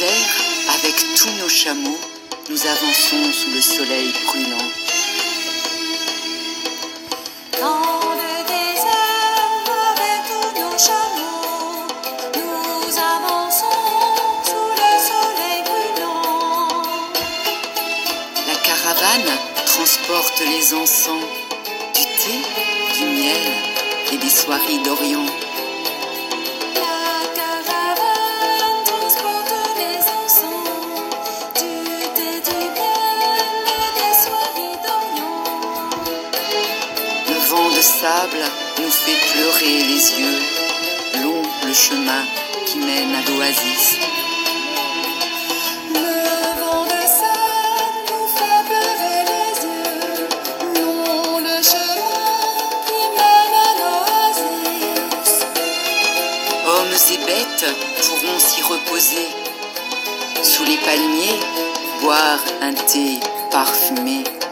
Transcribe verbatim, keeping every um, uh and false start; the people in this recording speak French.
désert, avec tous nos chameaux, nous avançons sous le soleil brûlant. Dans le désert, avec tous nos chameaux, nous avançons sous le soleil brûlant. La caravane transporte les encens, du thé, du miel et des soieries d'Orient. La caravane transporte les encens, du thé, du miel et des soieries d'Orient. Le vent de sable nous fait pleurer les yeux, long le chemin qui mène à l'oasis. Le vent de sable nous fait pleurer les yeux, long le chemin qui mène à l'oasis. Hommes et bêtes pourront s'y reposer, sous les palmiers, boire un thé parfumé.